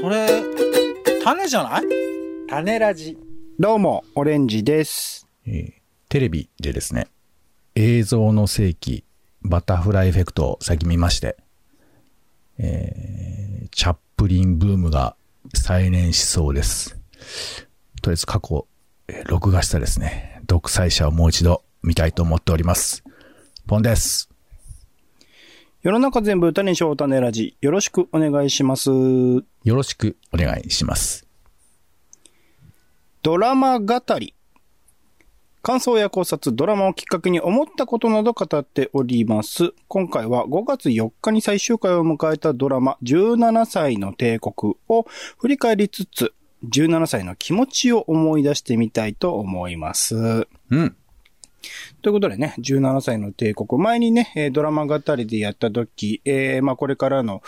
それ、種じゃない？ 種ラジ。どうも、オレンジです。 テレビでですね、映像の世紀、バタフライエフェクトを最近見まして、チャップリンブームが再燃しそうです。とりあえず過去、録画したですね、独裁者をもう一度見たいと思っております。ポンです。 世の中全部歌にしよう種ラジ。よろしくお願いします。 よろしくお願いします。 ドラマ語り。感想や考察、ドラマをきっかけに思ったことなど語っております。今回は5月4日に最終回を迎えたドラマ17歳の帝国を振り返りつつ、17歳の気持ちを思い出してみたいと思います。 うん。 ということでね、17歳の帝国。前にね、ドラマ語りでやった時、これからの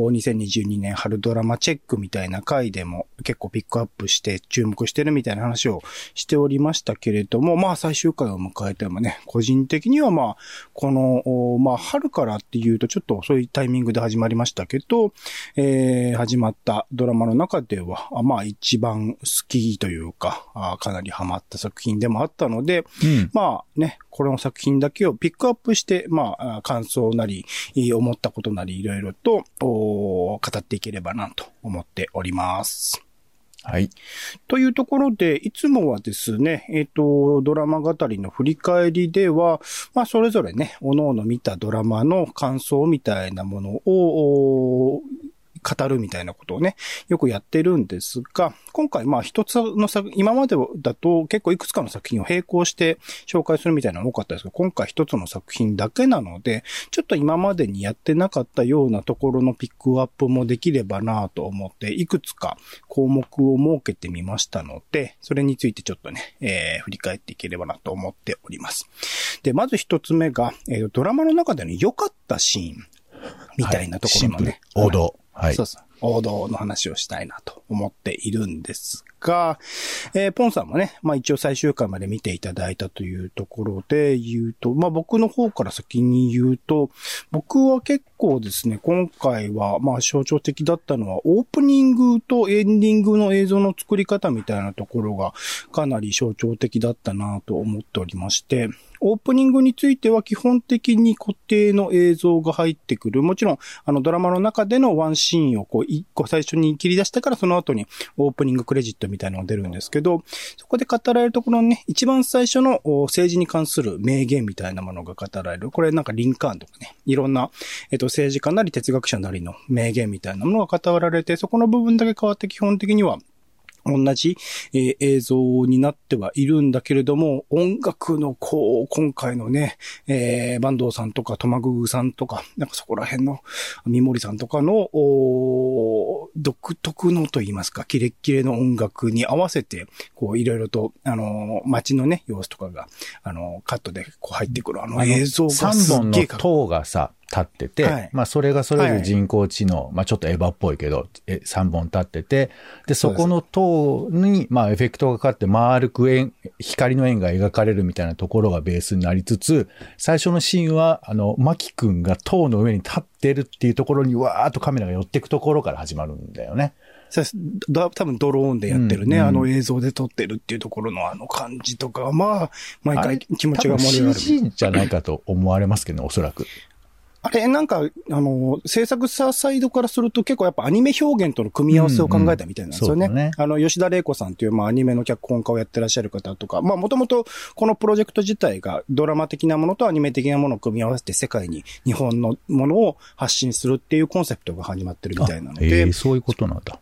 2022年春ドラマチェックみたいな回でも結構ピックアップして注目してるみたいな話をしておりましたけれども、最終回を迎えてもね、個人的にはこの、春からっていうとちょっとそういうタイミングで始まりましたけど、始まったドラマの中では、一番好きというか、かなりハマった作品でもあったので、この作品だけをピックアップして、感想なり、思ったことなり、いろいろと、語っていければなと思っております。 はい。 というところで、いつもはですね、ドラマ語りの振り返りでは、それぞれね、各々見たドラマの感想みたいなものを、語るみたいなことをね、よくやってるんですが、今回一つの今までだと結構いくつかの作品を並行して紹介するみたいなのが多かったですが、今回一つの作品だけなので、ちょっと今までにやってなかったようなところのピックアップもできればなと思って、いくつか項目を設けてみましたので、それについてちょっとね、振り返っていければなと思っております。で、まず一つ目が、ドラマの中での良かったシーンみたいなところのね、 シンプル、王道。はい。 そうそう。王道の話をしたいなと思っているんですが、ポンさんもね、一応最終回まで見ていただいたというところで言うと、僕の方から先に言うと、僕は結構ですね、今回は象徴的だったのは、オープニングとエンディングの映像の作り方みたいなところがかなり象徴的だったなと思っておりまして、オープニングについては基本的に固定の映像が入ってくる。もちろん、ドラマの中でのワンシーンを一個最初に切り出してからその後にオープニングクレジットみたいなのが出るんですけど、そこで語られるところのね、一番最初の政治に関する名言みたいなものが語られる。これリンカーンとかね、いろんな、政治家なり哲学者なりの名言みたいなものが語られて、そこの部分だけ変わって基本的には同じ、映像になってはいるんだけれども、音楽の今回のね、坂東さんとかトマググさんとか、そこら辺の三森さんとかの、独特のと言いますか、キレッキレの音楽に合わせて、いろいろと、街のね、様子とかが、カットで入ってくる映像がすっげえ 3本の塔がさ、立ってて、はい、それがそれぞれ人工知能、ちょっとエヴァっぽいけど、3本立ってて、で、そこの塔に、エフェクトがかかって丸く光の円が描かれるみたいなところがベースになりつつ、最初のシーンは、マキ君が塔の上に立ってるっていうところにわーっとカメラが寄っていくところから始まるんだよね。 多分ドローンでやってるね、映像で撮ってるっていうところの感じとか、毎回気持ちが盛り上がる。 CG じゃないかと思われますけどね、おそらく。 あれ、制作者サイドからすると結構やっぱアニメ表現との組み合わせを考えたみたいなんですよね。吉田玲子さんというアニメの脚本家をやってらっしゃる方とか、もともとこのプロジェクト自体がドラマ的なものとアニメ的なものを組み合わせて世界に日本のものを発信するっていうコンセプトが始まってるみたいなので。 そういうことなんだ。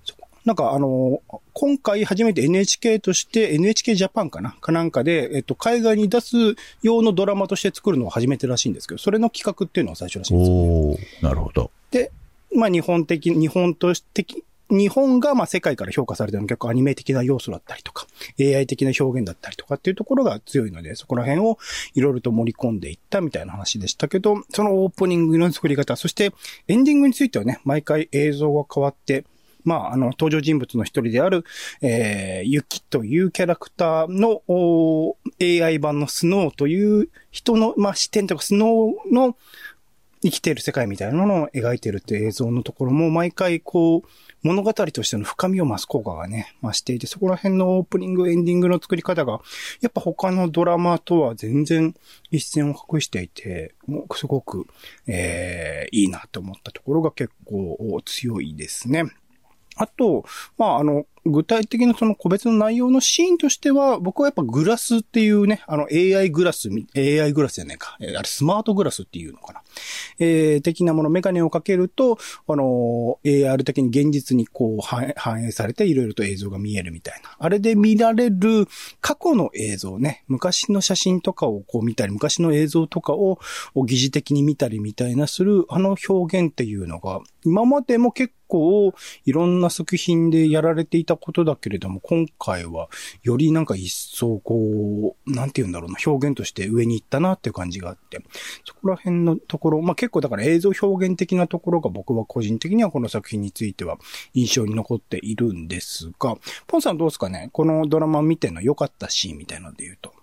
今回初めて NHK として NHK ジャパンかなんかで、海外に出す用のドラマとして作るのを初めてらしいんですけど、それの企画っていうのは最初らしいんですよね。 なるほど。 で、日本が世界から評価されてるの結構アニメ的な要素だったりとか、AI 的な表現だったりとかっていうところが強いので、そこら辺をいろいろと盛り込んでいったみたいな話でしたけど、そのオープニングの作り方、そしてエンディングについてはね、毎回映像が変わって、登場人物の一人である、ユキというキャラクターの AI 版のスノーという人の、視点とかスノーの生きている世界みたいなものを描いているっていう映像のところも、毎回こう、物語としての深みを増す効果がね、増していて、そこら辺のオープニング、エンディングの作り方が、やっぱ他のドラマとは全然一線を画していて、もうすごく、いいなと思ったところが結構強いですね。あと、具体的なその個別の内容のシーンとしては、僕はやっぱグラスっていうね、AI グラスじゃないか。あれスマートグラスっていうのかな。的なもの、メガネをかけると、AR 的に現実にこう反映されていろいろと映像が見えるみたいな。あれで見られる過去の映像ね、昔の写真とかをこう見たり、昔の映像とかを疑似的に見たりみたいなする、表現っていうのが、今までも結構いろんな作品でやられていたことだけれども、今回はよりなんか一層こう、なんて言うんだろうな、表現として上に行ったなっていう感じがあって、そこら辺のところ、結構だから映像表現的なところが僕は個人的にはこの作品については印象に残っているんですが、ポンさんどうですかね、このドラマ見ての良かったシーンみたいなので言うと。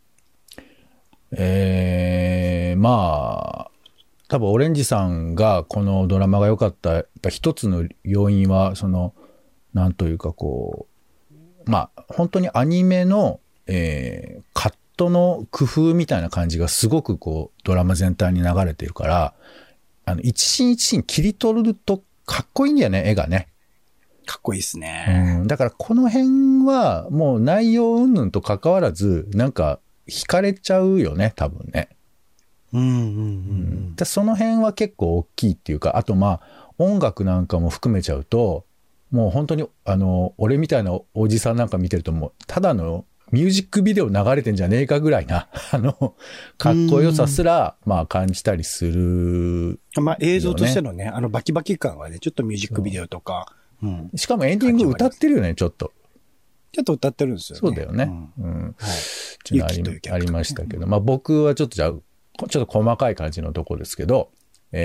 多分オレンジさんがこのドラマが良かったやっぱ一つの要因はなんというかこう本当にアニメの、カットの工夫みたいな感じがすごくこうドラマ全体に流れてるから一シーン一シーン切り取るとかっこいいんだよね、絵がね。 かっこいいですね。 だからこの辺はもう内容云々と関わらずなんか惹かれちゃうよね、多分ね。でその辺は結構大きいっていうか、あと音楽なんかも含めちゃうと、もう本当に俺みたいなおじさんなんか見てるともうただのミュージックビデオ流れてんじゃねえかぐらいなかっこよさすら感じたりする、 映像としてのね、バキバキ感はね、ちょっとミュージックビデオとか、 しかもエンディング歌ってるよね、ちょっと歌ってるんですよね。 そうだよね。ありましたけど、僕はちょっと細かい感じのとこですけど、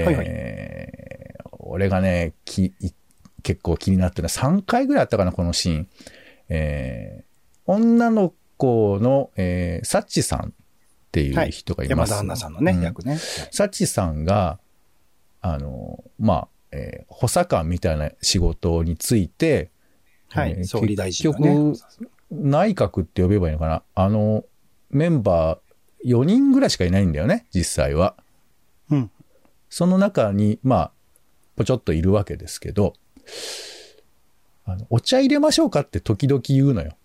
俺がね、結構気になってるのは3回ぐらいあったかな、このシーン。女の子の、サッチさんっていう人がいます。 山田杏奈さんのね、役ね。 サッチさんが、補佐官みたいな仕事について、 総理大臣がね。 結局、内閣って呼べばいいのかな。メンバー、4人ぐらいしかいないんだよね、実際は。その中に、ぽちょっといるわけですけど、お茶入れましょうかって時々言うのよ。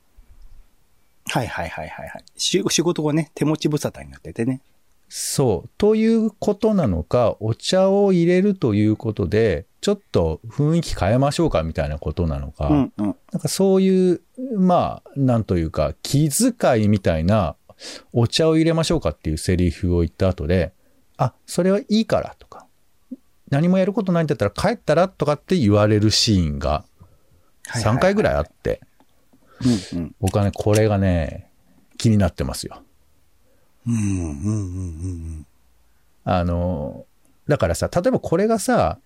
仕事がね、手持ち無沙汰になっててね。 そう。ということなのか、お茶を入れるということで、ちょっと雰囲気変えましょうかみたいなことなのか、なんかそういう、なんというか、気遣いみたいな、お茶を入れましょうかっていうセリフを言った後で、それはいいからとか、何もやることないんだったら帰ったらとかって言われるシーンが3回ぐらいあって、僕はね、これがね、気になってますよ。だからさ、例えばこれがさ、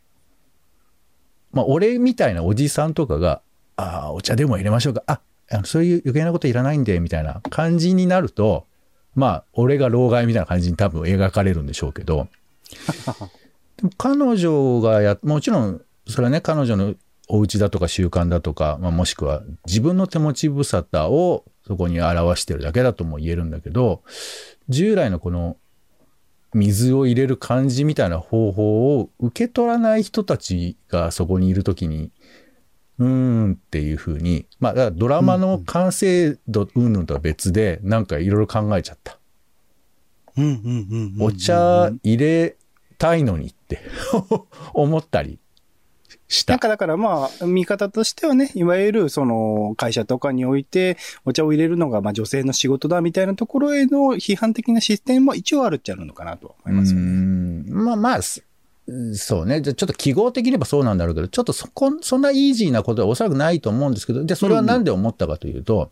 俺みたいなおじさんとかが、お茶でも入れましょうか。そういう余計なこといらないんで、みたいな感じになると、俺が老害みたいな感じに多分描かれるんでしょうけど、でも彼女がもちろん、それはね、彼女のお家だとか習慣だとか、もしくは自分の手持ち無沙汰をそこに表してるだけだとも言えるんだけど、従来のこの水を入れる感じみたいな方法を受け取らない人たちがそこにいるときに、っていう風に、だからドラマの完成度とは別で、なんかいろいろ考えちゃった。お茶入れたいのにって思ったりした。 だから見方としてはね、いわゆるその会社とかにおいてお茶を入れるのが女性の仕事だみたいなところへの批判的な視点も一応あるっちゃあるのかなと思いますよね。 そうね。じゃあちょっと記号的に言えばそうなんだろうけど、ちょっとそんなイージーなことはおそらくないと思うんですけど、で、それはなんで思ったかというと、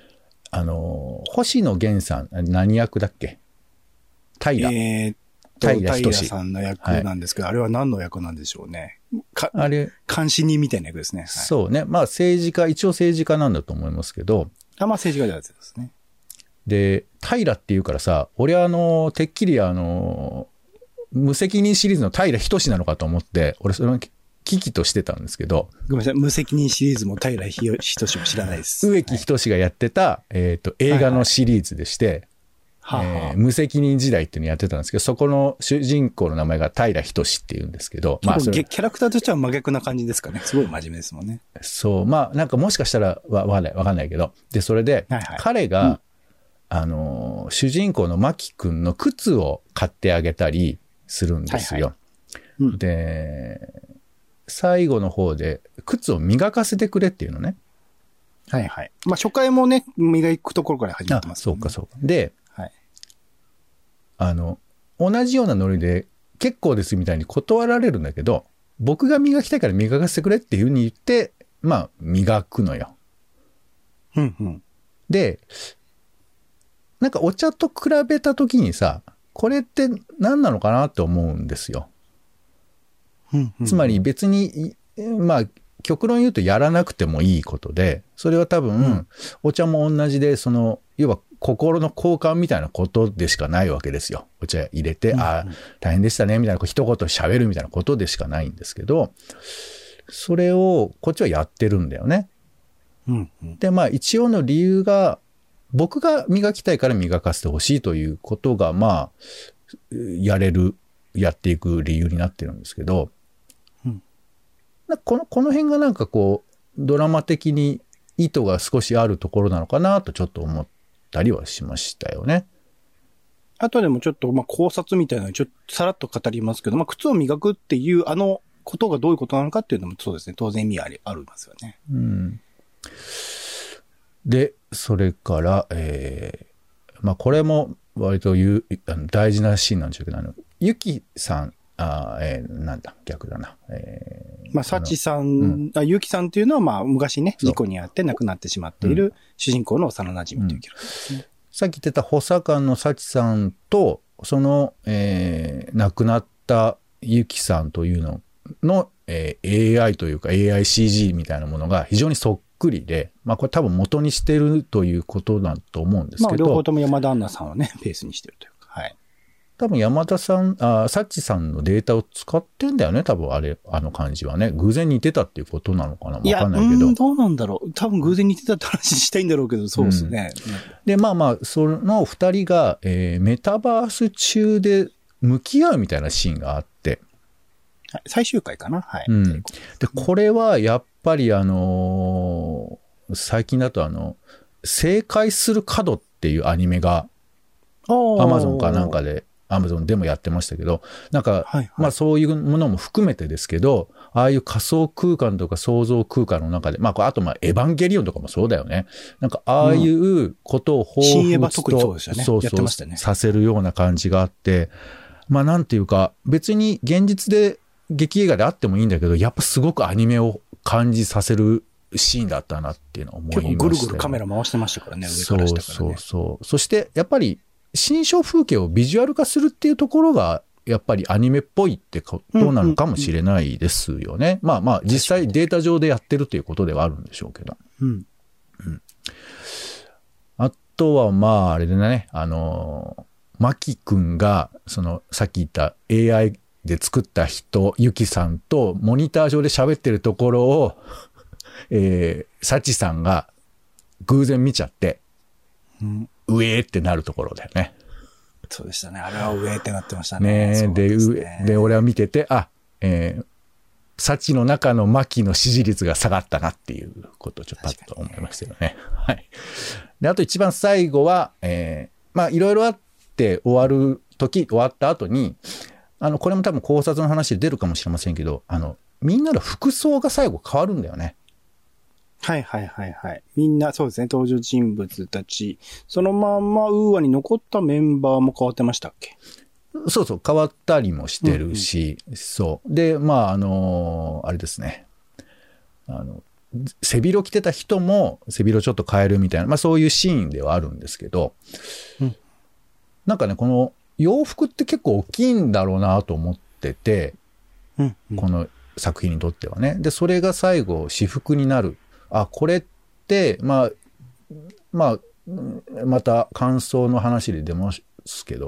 星野源さん、何役だっけ？平さんの役なんですけど、あれは何の役なんでしょうね。 あれ監視人みたいな役ですね。 そうね。政治家、一応政治家なんだと思いますけど。 政治家のやつですね。 で、平っていうからさ、俺はてっきり無責任シリーズの平仁なのかと思って、俺それ危機としてたんですけど。 ごめんなさい、無責任シリーズも平仁も知らないです。 植木仁がやってた、映画のシリーズでして、無責任時代っていうのをやってたんですけど、そこの主人公の名前が平仁っていうんですけど、 まあキャラクターとしては真逆な感じですかね。すごい真面目ですもんね。 そう、まあなんかもしかしたらわかんないけど、で、それで、彼が、主人公のマキ君の靴を買ってあげたりするんですよ。で、最後の方で靴を磨かせてくれっていうのね。 はいはい。まあ初回もね、磨くところから始まってます、 ね。そうかそうか。で、同じようなノリで結構ですみたいに断られるんだけど、僕が磨きたいから磨かせてくれっていう風に言って、まあ磨くのよ。で、なんかお茶と比べたときにさ、これって何なのかなって思うんですよ。つまり別に、まあ、極論言うとやらなくてもいいことで、それは多分、お茶も同じで、要は心の交換みたいなことでしかないわけですよ。お茶入れて、ああ、大変でしたね、みたいな、一言喋るみたいなことでしかないんですけど、それをこっちはやってるんだよね。で、まあ一応の理由が、僕が磨きたいから磨かせてほしいということが、まあ、やっていく理由になってるんですけど、この辺がなんかこう、ドラマ的に意図が少しあるところなのかなとちょっと思ったりはしましたよね。 あとでもちょっと、まあ考察みたいなのをちょっとさらっと語りますけど、まあ靴を磨くっていうことがどういうことなのかっていうのもそうですね、当然意味ありますよね。 で、それから、まあこれも割と大事なシーンなんでしょうけど、ゆきさん、なんだ、逆だな。 まあ、サチさん、ゆきさんっていうのは、まあ、昔ね、事故に遭って亡くなってしまっている主人公の幼馴染というキャラクターですね。 さっき言ってた補佐官のサチさんと、亡くなったゆきさんというの、AI というか AICG みたいなものが非常にそっくりで、まあこれ多分元にしてるということだと思うんですけど。 まあ両方とも山田杏奈さんをね、ベースにしてるというか。はい。 多分山田さん、サッチさんのデータを使ってんだよね、多分感じはね。偶然似てたっていうことなのかな、わかんないけど。 どうなんだろう。多分偶然似てたって話したいんだろうけど、そうですね。 で、まあまあ、その二人が、メタバース中で向き合うみたいなシーンがあって。 最終回かな。はい。 で、これはやっぱり最近だと正解する角っていうアニメが、アマゾンかなんかで、アマゾンでもやってましたけど、なんか、まあそういうものも含めてですけど、ああいう仮想空間とか想像空間の中で、まああとエヴァンゲリオンとかもそうだよね。なんかああいうことを彷彿とさせるような感じがあって、まあなんていうか、別に現実で劇映画であってもいいんだけど、やっぱすごくアニメを感じさせるシーンだったなっていうのを思いました、ね。結構ぐるぐるカメラ回してましたからね、上から下からね。 そう。そしてやっぱり心象風景をビジュアル化するっていうところが、やっぱりアニメっぽいってことなのかもしれないですよね。まあ実際データ上でやってるということではあるんでしょうけど。あとはまああれでね、マキ君がさっき言った AI で作った人、ユキさんとモニター上で喋ってるところを、サチさんが偶然見ちゃって、上ってなるところだよね。 そうでしたね。あれは上ってなってましたね。 で、俺は見てて、サチの中のマキの支持率が下がったなっていうことをちょっとパッと思いましたよね。はい。で、あと一番最後は、まあいろいろあって終わった後に、これも多分考察の話で出るかもしれませんけど、みんなの服装が最後変わるんだよね。 はい。みんな、そうですね、登場人物たち、そのまんまウーアに残ったメンバーも変わってましたっけ？ そう、変わったりもしてるし、そう。で、まあ、あれですね。背広着てた人も背広ちょっと変えるみたいな、まあそういうシーンではあるんですけど、なんかね、この洋服って結構大きいんだろうなと思ってて、この作品にとってはね。で、それが最後私服になる。これって、また感想の話で出ますけど、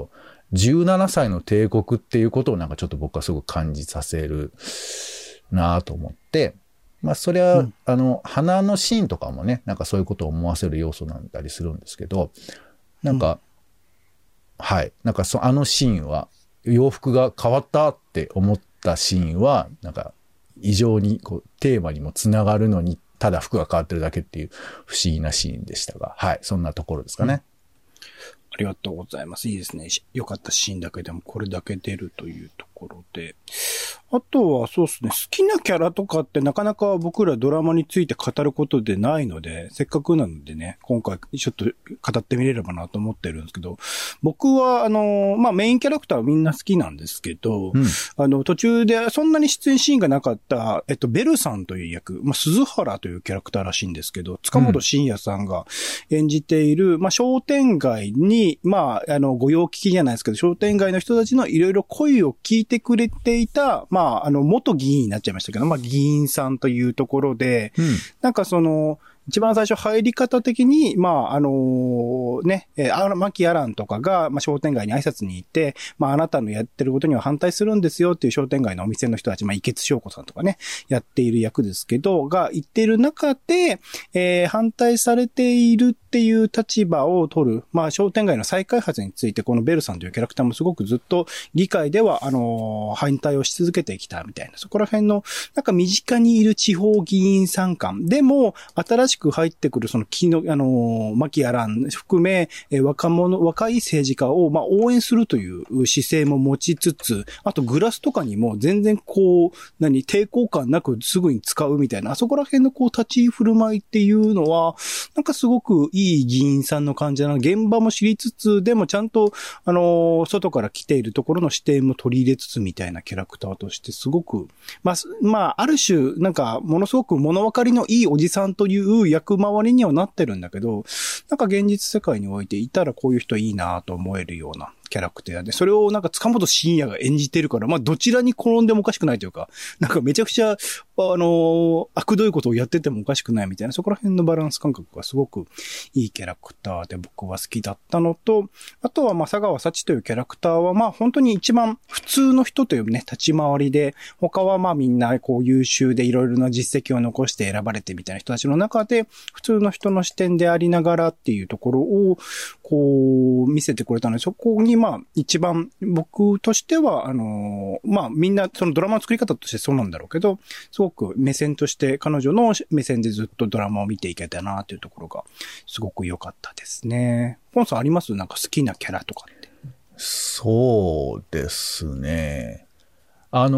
17歳の帝国っていうことをなんかちょっと僕はすごく感じさせるなと思って、まあそれは、花のシーンとかもね、なんかそういうことを思わせる要素なんだりするんですけど、なんか、はい。なんかあのシーンは、洋服が変わったって思ったシーンは、なんか、異常にこうテーマにもつながるのに、ただ服が変わってるだけっていう不思議なシーンでしたが、はい。そんなところですかね。 ありがとうございます。いいですね。良かったシーンだけでもこれだけ出るというところで。あとはそうですね。好きなキャラとかってなかなか僕らドラマについて語ることでないので、せっかくなのでね、今回ちょっと語ってみれればなと思ってるんですけど、僕はまあ、メインキャラクターはみんな好きなんですけど、途中でそんなに出演シーンがなかった、ベルさんという役、まあ、鈴原というキャラクターらしいんですけど、塚本慎也さんが演じている、まあ、商店街に、まあ、御用聞きじゃないですけど、商店街の人たちのいろいろ声を聞いてくれていた、まあ、元議員になっちゃいましたけど、まあ、議員さんというところで、なんか一番最初入り方的に、まあ、ね、マキアランとかが、まあ、商店街に挨拶に行って、まあ、あなたのやってることには反対するんですよっていう商店街のお店の人たち、まあ、池津翔子さんとかね、やっている役ですけど、が言っている中で、反対されているっていう立場を取る、まあ、商店街の再開発について、このベルさんというキャラクターもすごくずっと議会では、反対をし続けてきたみたいな、そこら辺の、なんか身近にいる地方議員参観でも、新しく入ってくるマキアラン含め、若い政治家を、まあ、応援するという姿勢も持ちつつ、あとグラスとかにも全然抵抗感なくすぐに使うみたいな、あそこら辺の立ち振る舞いっていうのは、なんかすごくいい議員さんの感じだな。現場も知りつつ、でもちゃんと、外から来ているところの視点も取り入れつつみたいなキャラクターとしてすごく、まあ、ある種、なんか、ものすごく物分かりのいいおじさんという役回りにはなってるんだけど、なんか現実世界においていたらこういう人いいなと思えるようなキャラクターで、それをなんか塚本慎也が演じてるから、まあどちらに転んでもおかしくないというか、なんかめちゃくちゃ、悪どいことをやっててもおかしくないみたいな、そこら辺のバランス感覚がすごくいいキャラクターで僕は好きだったのと、あとは佐川幸というキャラクターはまあ本当に一番普通の人というね、立ち回りで、他はまあみんな優秀でいろいろな実績を残して選ばれてみたいな人たちの中で、普通の人の視点でありながらっていうところを、見せてくれたので、そこにまあ一番僕としては、まあみんなそのドラマの作り方としてそうなんだろうけど、すごく目線として彼女の目線でずっとドラマを見ていけたなというところがすごく良かったですね。ポンさんあります？なんか好きなキャラとかって。 そうですね。ま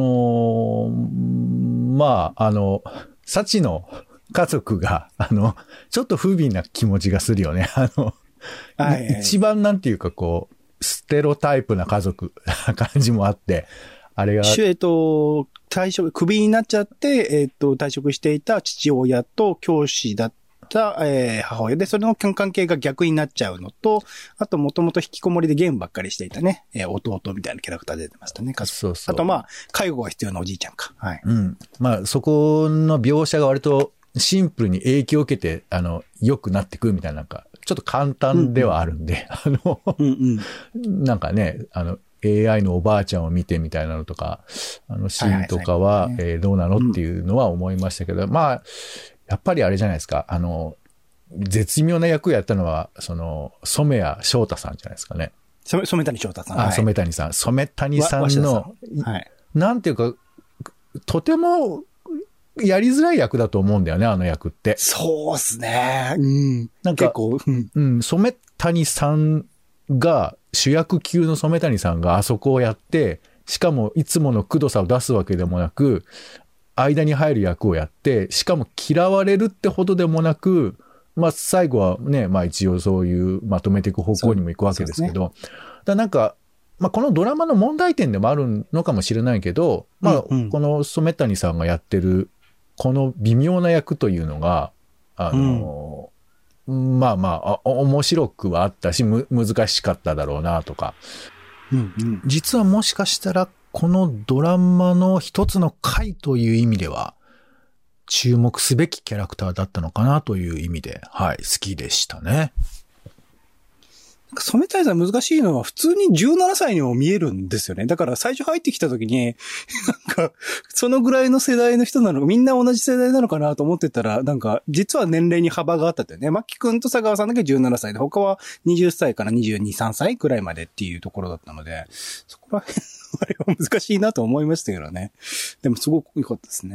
あ、サチの家族が、ちょっと不憫な気持ちがするよね。一番なんていうかステロタイプな家族な感じもあって、あれが。 クビになっちゃって、退職していた父親と教師だった母親で、それの関係が逆になっちゃうのと、あともともと引きこもりでゲームばっかりしていたね、弟みたいなキャラクター出てましたね。 そうそう。 あとまあ、介護が必要なおじいちゃんか。はい。 うん。まあ、そこの描写が割とシンプルに影響を受けて、良くなってくるみたいな、なんか、ちょっと簡単ではあるんで、なんかね、AI のおばあちゃんを見てみたいなのとか、シーンとかは、どうなのっていうのは思いましたけど、まあ、やっぱりあれじゃないですか、絶妙な役をやったのは、染谷翔太さんじゃないですかね。 染谷翔太さん。 染谷さん。染谷さんの、なんていうか、とても、やりづらい役だと思うんだよね、あの役って。 そうっすね。うん。 なんか、染谷さんが、主役級の染谷さんがあそこをやって、しかもいつものくどさを出すわけでもなく、間に入る役をやって、しかも嫌われるってほどでもなく、まあ最後はね、まあ一応そういうまとめていく方向にも行くわけですけど、だなんか、まあこのドラマの問題点でもあるのかもしれないけど、まあこの染谷さんがやってるこの微妙な役というのが、まあまあ、面白くはあったし、難しかっただろうなとか。実はもしかしたら、このドラマの一つの回という意味では、注目すべきキャラクターだったのかなという意味で、はい、好きでしたね。 染谷さん難しいのは普通に17歳にも見えるんですよね。だから最初入ってきた時に、なんか、そのぐらいの世代の人なの、みんな同じ世代なのかなと思ってたら、なんか、実は年齢に幅があったってね。マキ君と佐川さんだけ17歳で、他は20歳から22、3歳くらいまでっていうところだったので、そこら辺、あれは難しいなと思いましたけどね。でもすごく良かったですね。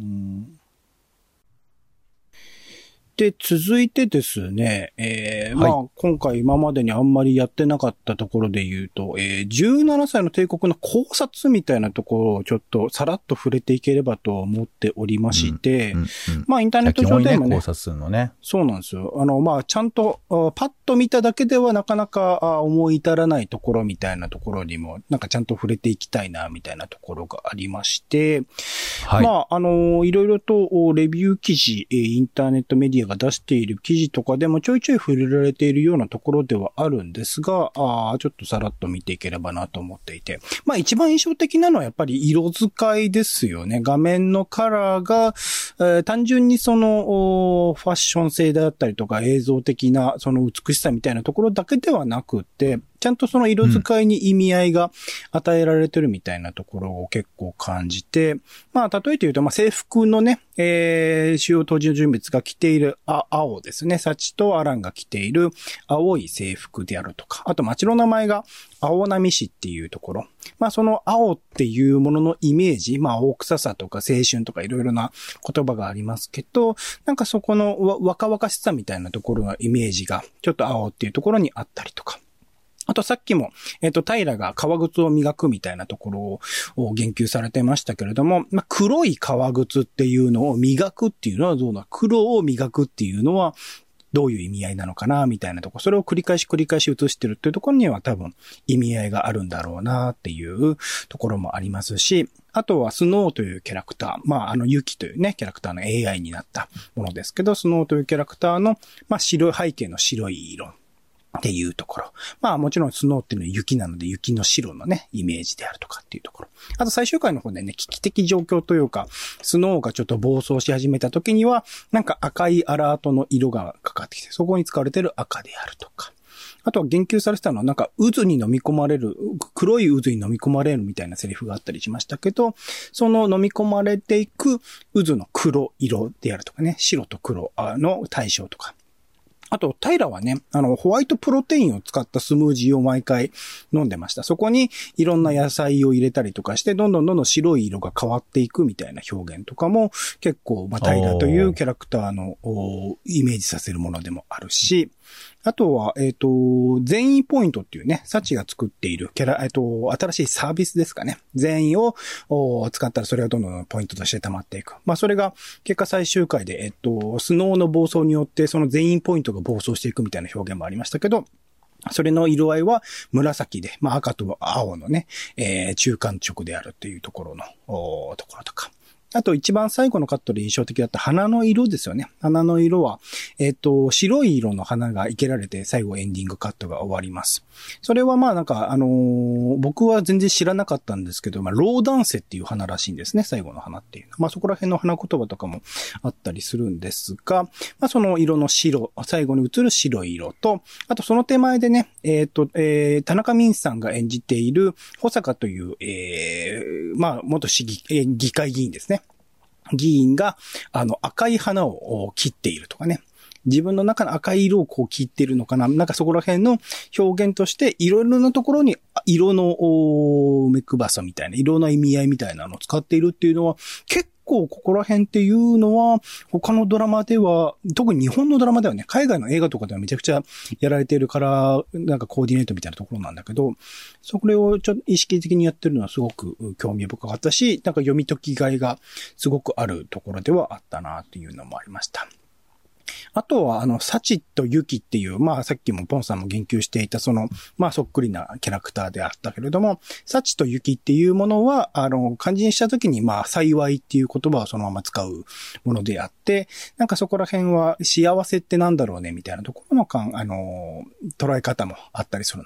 で、続いてですね、まあ、今回今までにあんまりやってなかったところで言うと、17歳の帝国の考察みたいなところをちょっとさらっと触れていければと思っておりまして、まあ、インターネット上でもね、 考察するのね。 そうなんですよ。まあ、ちゃんと、パッと見ただけではなかなか思い至らないところみたいなところにも、なんかちゃんと触れていきたいな、みたいなところがありまして、はい、まあ、いろいろとレビュー記事、インターネットメディアが出している記事とかでもちょいちょい触れられているようなところではあるんですが、ちょっとさらっと見ていければなと思っていて。まあ一番印象的なのはやっぱり色使いですよね。画面のカラーが、単純にそのファッション性だったりとか映像的なその美しさみたいなところだけではなくて、ちゃんとその色使いに意味合いが与えられてるみたいなところを結構感じて、まあ例えて言うと、まあ制服のね、主要登場人物が着ている青ですね。サチとアランが着ている青い制服であるとか、あと街の名前が青波市っていうところ。まあその青っていうもののイメージ、まあ青臭さとか青春とかいろいろな言葉がありますけど、なんかそこの若々しさみたいなところのイメージがちょっと青っていうところにあったりとか。あとさっきも、平が革靴を磨くみたいなところを言及されてましたけれども、まあ、黒い革靴っていうのを磨くっていうのはどうだ、黒を磨くっていうのはどういう意味合いなのかなみたいなところ、それを繰り返し映してるっていうところには多分意味合いがあるんだろうなっていうところもありますし、あとはスノーというキャラクター、まあユキというね、キャラクターの AI になったものですけど、スノーというキャラクターの、まあ背景の白い色。っていうところ。まあもちろんスノーっていうのは雪なので雪の白のね、イメージであるとかっていうところ。あと最終回の方でね、危機的状況というか、スノーがちょっと暴走し始めた時には、なんか赤いアラートの色がかかってきて、そこに使われている赤であるとか。あとは言及されてたのはなんか渦に飲み込まれる、黒い渦に飲み込まれるみたいなセリフがあったりしましたけど、その飲み込まれていく渦の黒色であるとかね、白と黒の対象とか。あと、平はね、ホワイトプロテインを使ったスムージーを毎回飲んでました。そこにいろんな野菜を入れたりとかして、どんどん白い色が変わっていくみたいな表現とかも結構、まあ、平というキャラクターのイメージさせるものでもあるし、あとは、善意ポイントっていうね、サチが作っている新しいサービスですかね。善意を使ったらそれがどんどんポイントとして溜まっていく。まあ、それが結果最終回で、スノーの暴走によってその善意ポイントが暴走していくみたいな表現もありましたけど、それの色合いは紫で、まあ、赤と青のね、中間色であるっていうところの、ところとか。あと一番最後のカットで印象的だった花の色ですよね。花の色は、白い色の花が生けられて最後エンディングカットが終わります。それはまあなんか僕は全然知らなかったんですけど、まあローダンセっていう花らしいんですね。最後の花っていうの。まあそこら辺の花言葉とかもあったりするんですが、まあその色の白、最後に映る白い色と、あとその手前でね、田中泯さんが演じている保坂という、まあ元議会議員ですね。議員が、赤い花を切っているとかね。自分の中の赤い色をこう切っているのかな。なんかそこら辺の表現として、いろいろなところに色の目配さみたいな、色の意味合いみたいなのを使っているっていうのは、結構ここら辺っていうのは、他のドラマでは、特に日本のドラマではね、海外の映画とかではめちゃくちゃやられているから、なんかコーディネートみたいなところなんだけど、それをちょっと意識的にやってるのはすごく興味深かったし、なんか読み解きがいがすごくあるところではあったなっていうのもありました。あとは、サチとユキっていう、まあさっきもポンさんも言及していたまあそっくりなキャラクターであったけれども、サチとユキっていうものは、漢字にしたときに、まあ幸いっていう言葉をそのまま使うものであって、なんかそこら辺は幸せってなんだろうねみたいなところの捉え方もあったりするのかな。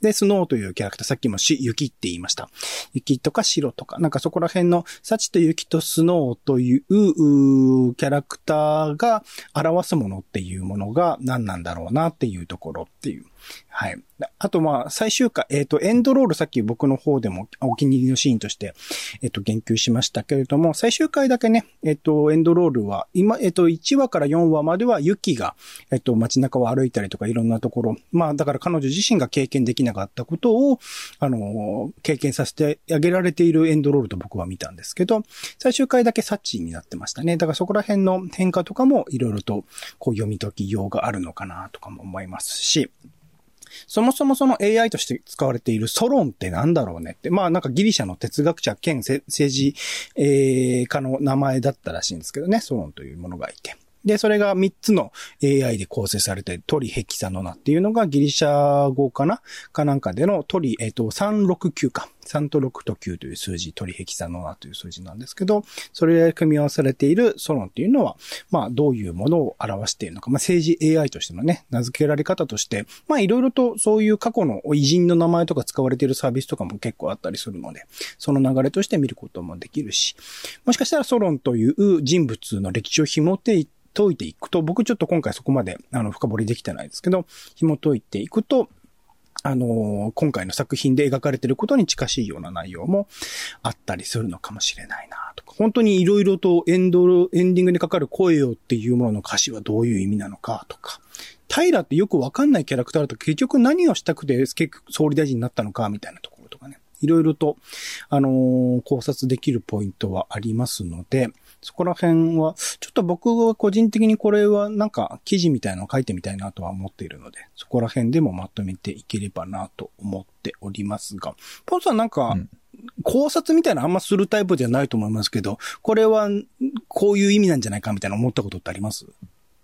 で、スノーというキャラクター、さっきも雪って言いました。雪とか白とか、なんかそこら辺の、幸と雪とスノーというキャラクターが表すものっていうものが何なんだろうなっていうところっていう。はい。あと最終回、エンドロールさっき僕の方でもお気に入りのシーンとして、言及しましたけれども、最終回だけね、エンドロールは、今、1話から4話まではユキが、街中を歩いたりとかいろんなところ、だから彼女自身が経験できなかったことを、経験させてあげられているエンドロールと僕は見たんですけど、最終回だけサッチになってましたね。だからそこら辺の変化とかもいろいろと、読み解きようがあるのかなとかも思いますし、そもそもその AI として使われているソロンってなんだろうねって。なんかギリシャの哲学者兼政治、家の名前だったらしいんですけどね。ソロンというものがいて。で、それが3つの AI で構成されて、トリヘキサノナっていうのがギリシャ語かなんかでのトリ、369か。3と6と9という数字、トリヘキサノナという数字なんですけど、それで組み合わされているソロンっていうのは、どういうものを表しているのか、政治 AI としてのね、名付けられ方として、いろいろとそういう過去の偉人の名前とか使われているサービスとかも結構あったりするので、その流れとして見ることもできるし、もしかしたらソロンという人物の歴史を紐解いていくと、僕ちょっと今回そこまで深掘りできてないですけど、紐解いていくと、今回の作品で描かれていることに近しいような内容もあったりするのかもしれないなとか、本当にいろいろとエンディングにかかる声よっていうものの歌詞はどういう意味なのかとか、平ってよくわかんないキャラクターだと結局何をしたくて総理大臣になったのかみたいなところとかね、いろいろと、考察できるポイントはありますので、そこら辺は、ちょっと僕は個人的にこれはなんか記事みたいなのを書いてみたいなとは思っているので、そこら辺でもまとめていければなと思っておりますが、ポンさんなんか、考察みたいなのあんまするタイプじゃないと思いますけど、これはこういう意味なんじゃないかみたいな思ったことってあります？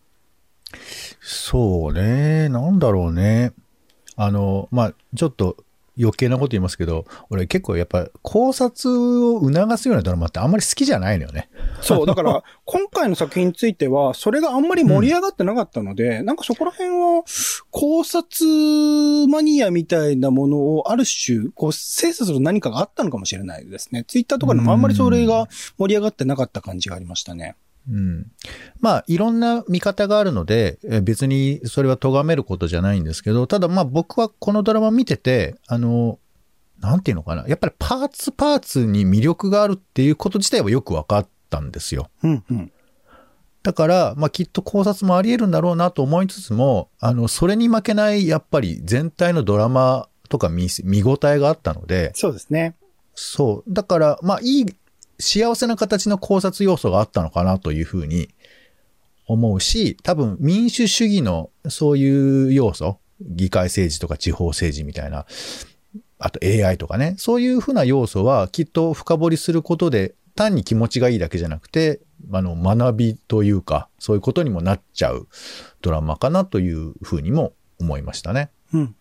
そうね、なんだろうね。ちょっと、余計なこと言いますけど、俺結構やっぱ考察を促すようなドラマってあんまり好きじゃないのよね。 そう、だから今回の作品については、それがあんまり盛り上がってなかったので、なんかそこら辺は考察マニアみたいなものをある種、精査する何かがあったのかもしれないですね。ツイッターとかでもあんまりそれが盛り上がってなかった感じがありましたね。 いろんな見方があるので、別にそれは咎めることじゃないんですけど、ただ僕はこのドラマ見てて、なんていうのかな、やっぱりパーツに魅力があるっていうこと自体はよく分かったんですよ。だから、きっと考察もあり得るんだろうなと思いつつも、それに負けない、やっぱり全体のドラマとか見応えがあったので。 そうですね。 そう。だから、幸せな形の考察要素があったのかなというふうに思うし、多分民主主義のそういう要素、議会政治とか地方政治みたいな、あと AI とかね、そういうふうな要素はきっと深掘りすることで単に気持ちがいいだけじゃなくて、学びというか、そういうことにもなっちゃうドラマかなというふうにも思いましたね。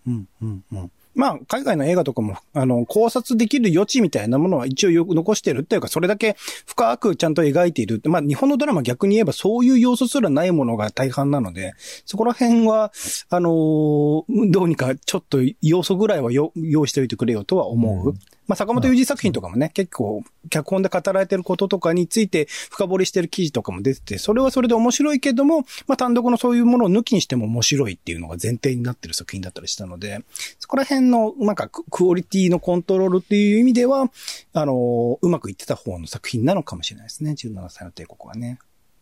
海外の映画とかも、考察できる余地みたいなものは一応残してるっていうか、それだけ深くちゃんと描いているって、日本のドラマ逆に言えばそういう要素すらないものが大半なので、そこら辺は、どうにかちょっと要素ぐらいは用意しておいてくれよとは思う。坂本龍二作品とかもね、結構、脚本で語られてることとかについて深掘りしてる記事とかも出てて、それはそれで面白いけども、単独のそういうものを抜きにしても面白いっていうのが前提になってる作品だったりしたので、そこら辺の、クオリティのコントロールっていう意味では、うまくいってた方の作品なのかもしれないですね。17歳の帝国はね。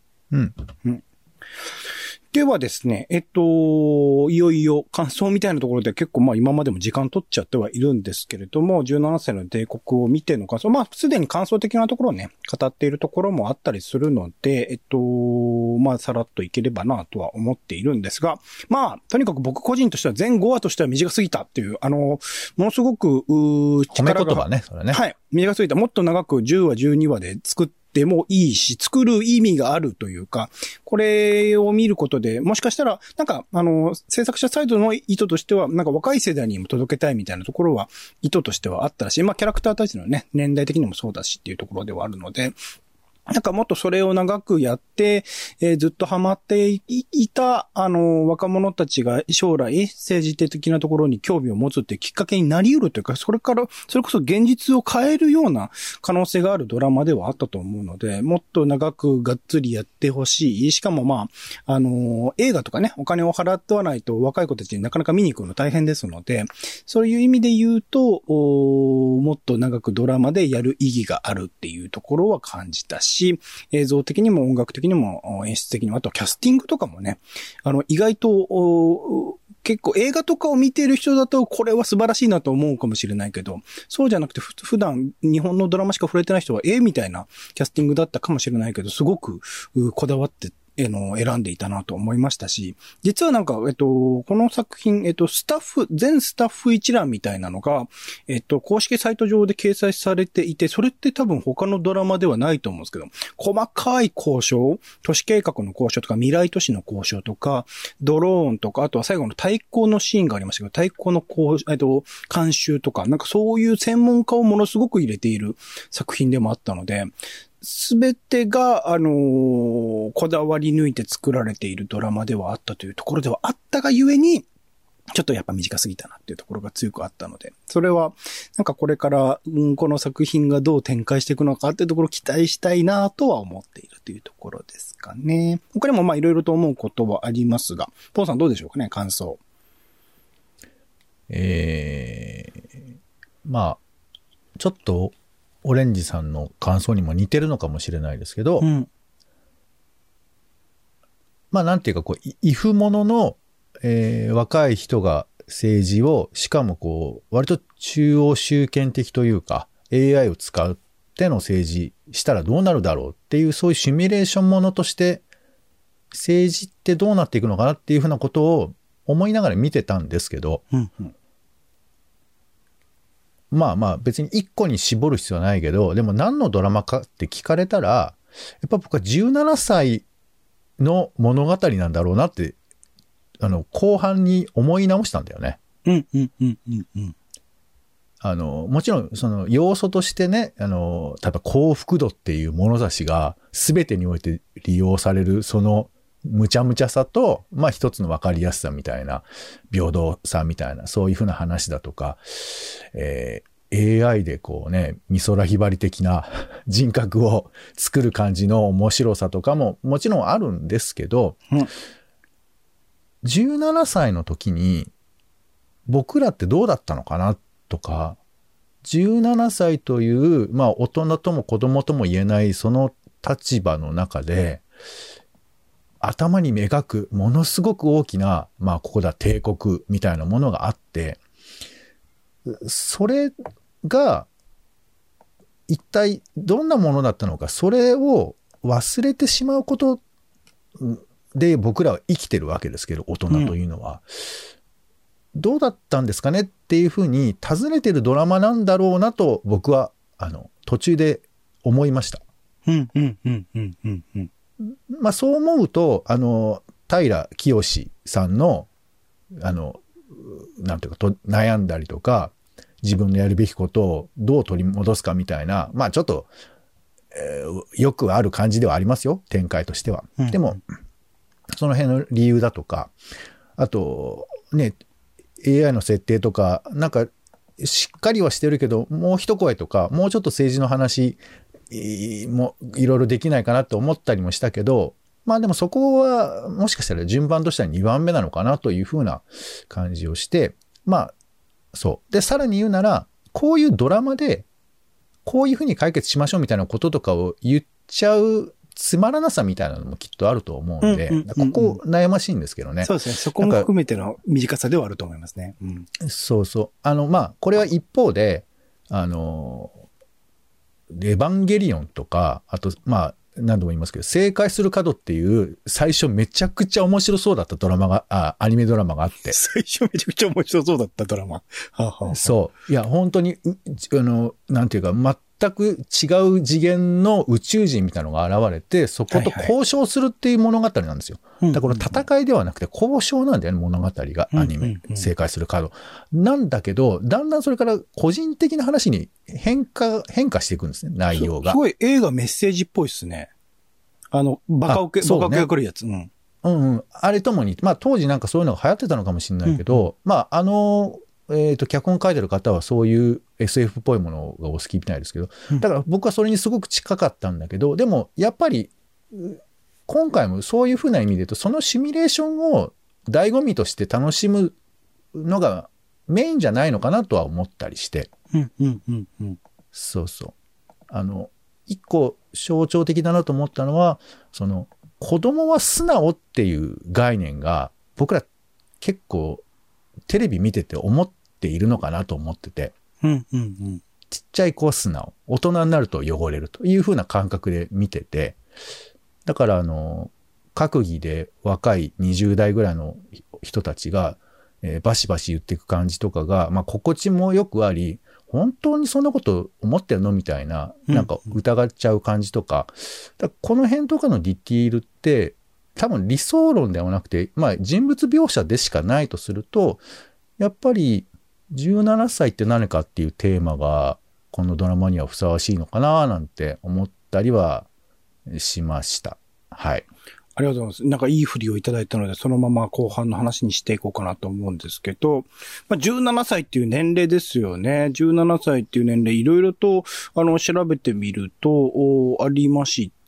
ではですね、いよいよ感想みたいなところで結構今までも時間取っちゃってはいるんですけれども、17歳の帝国を見ての感想、すでに感想的なところをね、語っているところもあったりするので、さらっといければなとは思っているんですが、とにかく僕個人としては全5話としては短すぎたっていう、ものすごく、 褒め言葉ね、それね。 はい。短すぎた。もっと長く10話、12話で作ってもいいし、作る意味があるというか、これを見ることで、もしかしたら、制作者サイドの意図としては、若い世代にも届けたいみたいなところは、意図としてはあったらしい。キャラクターたちのね、年代的にもそうだしっていうところではあるので、 なんかもっとそれを長くやって、ずっとハマっていた、若者たちが将来政治的なところに興味を持つっていうきっかけになり得るというか、それこそ現実を変えるような可能性があるドラマではあったと思うので、もっと長くがっつりやってほしい。しかもまあ、映画とかね、お金を払ってはないと若い子たちになかなか見に行くの大変ですので、そういう意味で言うと、もっと長くドラマでやる意義があるっていうところは感じたし、映像的にも音楽的にも演出的にも、あとキャスティングとかもね、意外と結構映画とかを見ている人だとこれは素晴らしいなと思うかもしれないけど、そうじゃなくて普段日本のドラマしか触れてない人はみたいなキャスティングだったかもしれないけど、すごくこだわって選んでいたなと思いましたし、実はなんか、この作品、全スタッフ一覧みたいなのが、公式サイト上で掲載されていて、それって多分他のドラマではないと思うんですけど、細かい交渉、都市計画の交渉とか、未来都市の交渉とか、ドローンとか、あとは最後の対抗のシーンがありましたけど、対抗の監修とか、なんかそういう専門家をものすごく入れている作品でもあったので、すべてが、こだわり抜いて作られているドラマではあったというところではあったがゆえに、ちょっとやっぱ短すぎたなっていうところが強くあったので、それは、なんかこれから、この作品がどう展開していくのかっていうところを期待したいなとは思っているというところですかね。他にもまあいろいろと思うことはありますが、ポンさんどうでしょうかね、感想。 まあ、ちょっと、オレンジさんの感想にも似てるのかもしれないですけど、まあなんていうかこう、イフものの、若い人が政治を、しかもこう、割と中央集権的というか、AI を使っての政治したらどうなるだろうっていう、そういうシミュレーションものとして、政治ってどうなっていくのかなっていうふうなことを思いながら見てたんですけど、まあまあ別に一個に絞る必要はないけど、でも何のドラマかって聞かれたら、やっぱ僕は17歳の物語なんだろうなって、後半に思い直したんだよね。もちろんその要素としてね、例えば幸福度っていう物差しが全てにおいて利用される、その無茶無茶さと、まあ一つの分かりやすさみたいな、平等さみたいな、そういうふうな話だとか、AI でこうね、美空ひばり的な人格を作る感じの面白さとかももちろんあるんですけど、17歳の時に僕らってどうだったのかなとか、17歳という、まあ大人とも子供とも言えないその立場の中で、頭に描くものすごく大きな、まあここだ帝国みたいなものがあって、それが一体どんなものだったのか、それを忘れてしまうことで僕らは生きてるわけですけど、大人というのは。どうだったんですかねっていうふうに尋ねてるドラマなんだろうなと僕は途中で思いました。まあそう思うと、平清さんの、なんていうか悩んだりとか、自分のやるべきことをどう取り戻すかみたいな、まあちょっと、よくある感じではありますよ、展開としては。でも、その辺の理由だとか、あと、ね、AI の設定とか、なんか、しっかりはしてるけど、もう一声とか、もうちょっと政治の話もいろいろできないかなと思ったりもしたけど、まあでもそこはもしかしたら順番としては2番目なのかなというふうな感じをして、まあ、そう。で、さらに言うなら、こういうドラマで、こういうふうに解決しましょうみたいなこととかを言っちゃうつまらなさみたいなのもきっとあると思うんで、ここ悩ましいんですけどね。 そうですね。そこも含めての短さではあると思いますね。 そうそう。まあ、これは一方で、エヴァンゲリオンとか、あと、まあ、何度も言いますけど、正解する角っていう、最初めちゃくちゃ面白そうだったドラマが、アニメドラマがあって。 最初めちゃくちゃ面白そうだったドラマ。 そう。いや、本当に、なんていうか、 全く違う次元の宇宙人みたいなのが現れて、そこと交渉するっていう物語なんですよ。だから戦いではなくて交渉なんだよね、物語が、アニメ、正解するカード。なんだけど、だんだんそれから個人的な話に変化していくんですね、内容が。 すごい映画メッセージっぽいっすね。バカ受けが来るやつ。 あれともに、まあ当時なんかそういうのが流行ってたのかもしれないけど、まあ脚本書いてる方はそういう SF っぽいものがお好きみたいですけど、だから僕はそれにすごく近かったんだけど、でもやっぱり今回もそういうふうな意味で言うと、そのシミュレーションを醍醐味として楽しむのがメインじゃないのかなとは思ったりして。そうそう。一個象徴的だなと思ったのは、子供は素直っていう概念が僕ら結構テレビ見てて思っているのかなと思ってて、ちっちゃい子は素直、大人になると汚れるという風な感覚で見てて、だから閣議で若い20代ぐらいの人たちが、バシバシ言っていく感じとかが、まあ心地もよくあり、本当にそんなこと思ってるのみたいな、なんか疑っちゃう感じとか、この辺とかのディティールって、多分理想論ではなくて、まあ人物描写でしかないとすると、やっぱり17歳って何かっていうテーマが、このドラマにはふさわしいのかななんて思ったりはしました。はい。 ありがとうございます。なんかいい振りをいただいたので、そのまま後半の話にしていこうかなと思うんですけど、まあ、17歳っていう年齢ですよね。17歳っていう年齢、いろいろと、調べてみると、ありまして、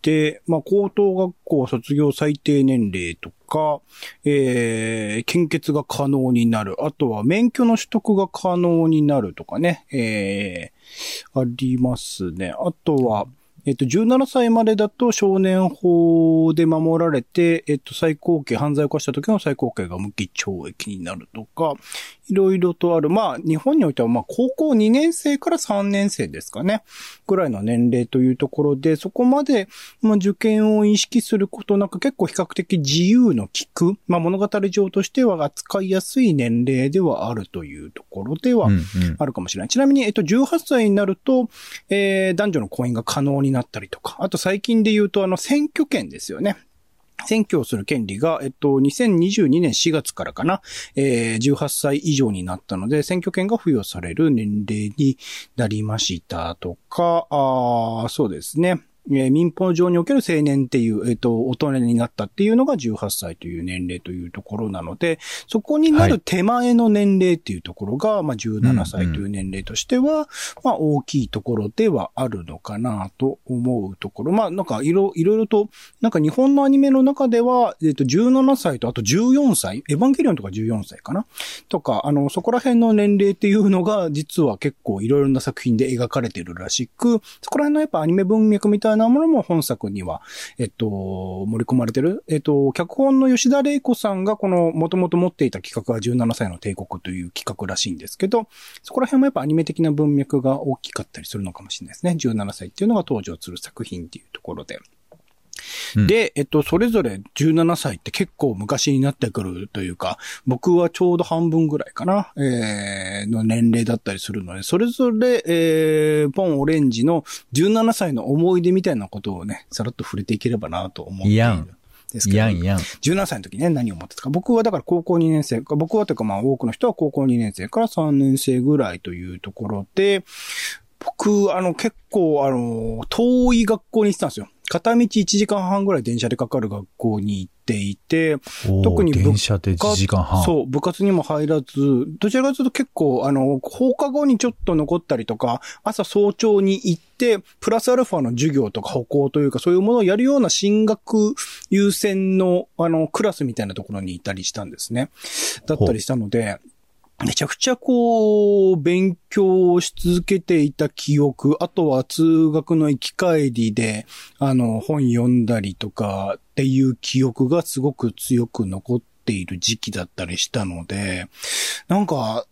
まあ、高等学校卒業最低年齢とか、献血が可能になる。あとは免許の取得が可能になるとかね。ありますね。あとは、17歳までだと少年法で守られて、最高刑、犯罪を犯した時の最高刑が無期懲役になるとか、いろいろとある。まあ、日本においては、まあ、高校2年生から3年生ですかね。ぐらいの年齢というところで、そこまで、まあ、受験を意識することなく結構比較的自由の利く、まあ、物語上としては扱いやすい年齢ではあるというところではあるかもしれない。ちなみに、18歳になると、男女の婚姻が可能になったりとか、あと最近で言うと、選挙権ですよね。選挙をする権利が、2022年4月からかな、18歳以上になったので、選挙権が付与される年齢になりましたとか、そうですね。民法上における成年っていう、大人になったっていうのが18歳という年齢というところなので、そこになる手前の年齢っていうところが、まあ、17歳という年齢としては、まあ、大きいところではあるのかなと思うところ。まあ、なんかいろいろと、なんか日本のアニメの中では、17歳とあと14歳、エヴァンゲリオンとか14歳かなとか、そこら辺の年齢っていうのが、実は結構いろいろな作品で描かれているらしく、そこら辺のやっぱアニメ文脈みたいなものも本作には、盛り込まれてる。脚本の吉田玲子さんがこの元々持っていた企画は17歳の帝国という企画らしいんですけど、そこら辺もやっぱアニメ的な文脈が大きかったりするのかもしれないですね。17歳っていうのが登場する作品っていうところで。で、それぞれ17歳って結構昔になってくるというか、僕はちょうど半分ぐらいかな、の年齢だったりするので、それぞれ、ポンオレンジの17歳の思い出みたいなことをね、さらっと触れていければなと思っている。ですけど、17歳の時ね、何を思ってたか。僕はだから高校2年生か、僕はというかまあ多くの人は高校2年生から3年生ぐらいというところで、僕、結構、遠い学校に行ってたんですよ。片道1時間半ぐらい電車でかかる学校に行っていて、特に電車で1時間半。 そう、部活にも入らず、どちらかというと結構、放課後にちょっと残ったりとか、朝早朝に行って、プラスアルファの授業とか歩行というか、そういうものをやるような進学優先の、クラスみたいなところにいたりしたんですね。だったりしたので、めちゃくちゃ勉強し続けていた記憶、あとは通学の行き帰りで、本読んだりとかっていう記憶がすごく強く残っている時期だったりしたので、なんか、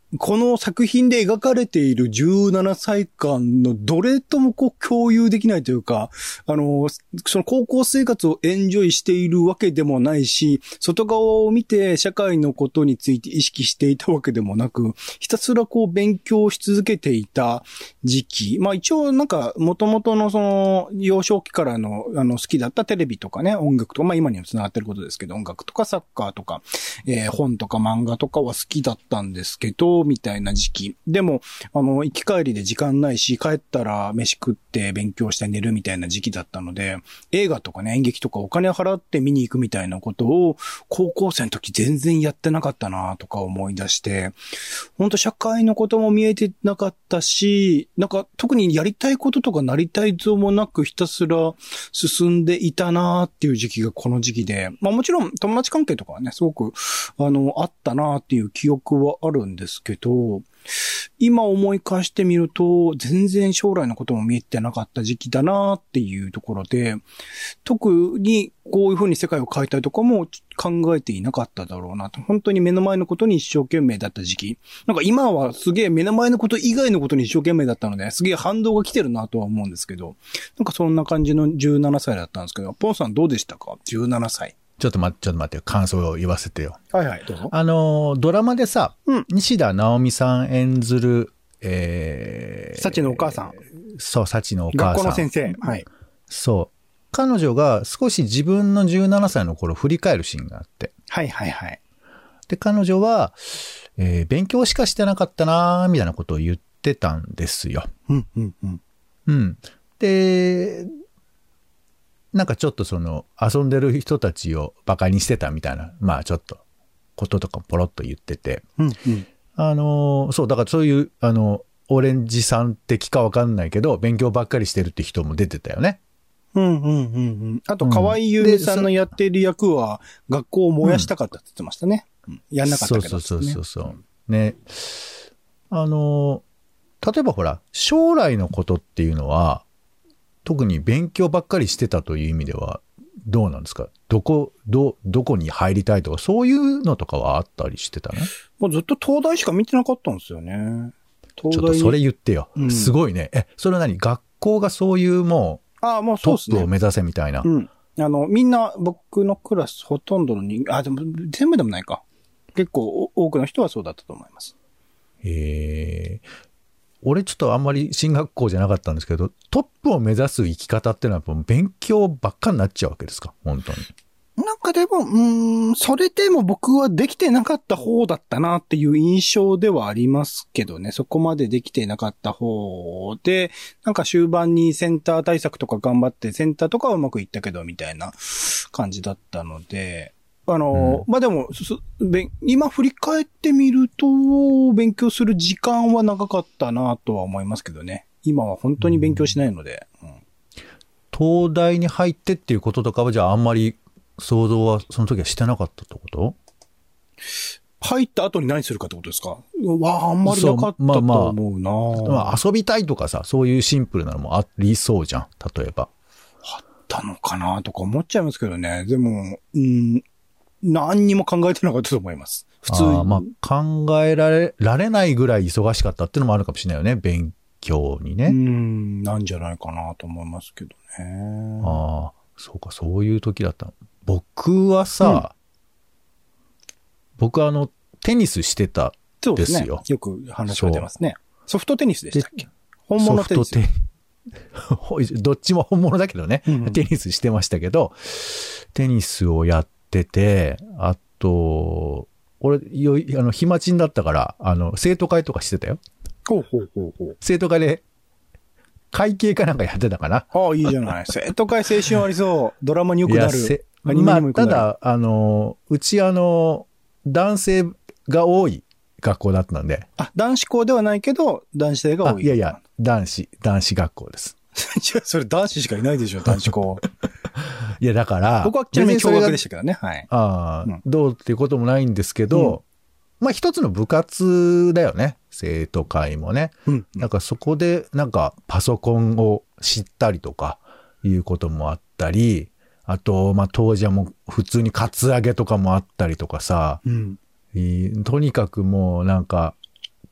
この作品で描かれている17歳間のどれともこう共有できないというか、その高校生活をエンジョイしているわけでもないし、外側を見て社会のことについて意識していたわけでもなく、ひたすらこう勉強し続けていた時期。まあ一応なんか元々のその幼少期からの好きだったテレビとかね、音楽とか、まあ今にも繋がってることですけど、音楽とかサッカーとか、本とか漫画とかは好きだったんですけど、みたいな時期。でも、行き帰りで時間ないし、帰ったら飯食って勉強して寝るみたいな時期だったので、映画とかね、演劇とかお金払って見に行くみたいなことを、高校生の時全然やってなかったなとか思い出して、本当社会のことも見えてなかったし、なんか特にやりたいこととかなりたい像もなくひたすら進んでいたなっていう時期がこの時期で、まあもちろん友達関係とかはね、すごく、あったなっていう記憶はあるんですけど、今思い返してみると、全然将来のことも見えてなかった時期だなっていうところで、特にこういうふうに世界を変えたいとかも考えていなかっただろうなと。本当に目の前のことに一生懸命だった時期。なんか今はすげえ目の前のこと以外のことに一生懸命だったので、すげえ反動が来てるなとは思うんですけど、なんかそんな感じの17歳だったんですけど、ポンさんどうでしたか ?17 歳。 ちょっと待ってよ。感想を言わせてよ。 はいはい、どうぞ。 ドラマでさ、西田直美さん演ずる、 幸のお母さん。 そう、幸のお母さん。 学校の先生。はい。 そう。彼女が少し自分の17歳の頃振り返るシーンがあって。 はいはいはい。 で、彼女は、勉強しかしてなかったなーみたいなことを言ってたんですよ。で、なんかちょっとその遊んでる人たちをバカにしてたみたいな、まあちょっとこととかポロッと言ってて、そう、だからそういう、オレンジさん的かわかんないけど、勉強ばっかりしてるって人も出てたよね。 あと、河合優美さんのやっている役は、学校を燃やしたかったって言ってましたね。やんなかったけど、ね。 そう。ね。例えばほら、将来のことっていうのは、特に勉強ばっかりしてたという意味ではどうなんですか？どこに入りたいとか、そういうのとかはあったりしてたの？ もうずっと東大しか見てなかったんですよね。 ちょっとそれ言ってよ。すごいね。それは何？学校がそういうもうトップを目指せみたいな。 みんな僕のクラスほとんどのでも全部でもないか。結構多くの人はそうだったと思います。 俺ちょっとあんまり進学校じゃなかったんですけど、トップを目指す生き方っていうのはやっぱ勉強ばっかになっちゃうわけですか？本当に。 なんかでも、それでも僕はできてなかった方だったなっていう印象ではありますけどね。そこまでできてなかった方で、なんか終盤にセンター対策とか頑張って、センターとかはうまくいったけどみたいな感じだったので、まあ、でも、今振り返ってみると、勉強する時間は長かったなとは思いますけどね。今は本当に勉強しないので。 東大に入ってっていうこととかは、じゃああんまり想像はその時はしてなかったってこと？ 入った後に何するかってことですか？あんまりなかったと思うな。 まあ遊びたいとかさ、そういうシンプルなのもありそうじゃん、例えば。 あったのかなとか思っちゃいますけどね。でも、何にも考えてなかったと思います。普通に。 まあ考えられないぐらい忙しかったっていうのもあるかもしれないよね、勉強にね。 なんじゃないかなと思いますけどね。 そうか、そういう時だったの。僕はさ、僕テニスしてたんですよ。そうですね。 よく話が出ますね。ソフトテニスでしたっけ？本物テニス。 どっちも本物だけどね、テニスしてましたけど、テニスをやってて、あと、俺、暇ちんだったから、生徒会とかしてたよ。生徒会で、会計かなんかやってたかな。 いいじゃない。生徒会青春ありそう。ドラマによくなる。 まあ、ただ、うち男性が多い学校だったんで。 男子校ではないけど、男子生が多い。 いや、男子学校です。 それ男子しかいないでしょ、男子校。 いや、だから。 僕はちなみに共学でしたけどね。はい。 どうっていうこともないんですけど、まあ一つの部活だよね。生徒会もね。なんかそこで、なんかパソコンを知ったりとかいうこともあったり、あと、まあ当時はもう普通にカツアゲとかもあったりとかさ、とにかくもうなんか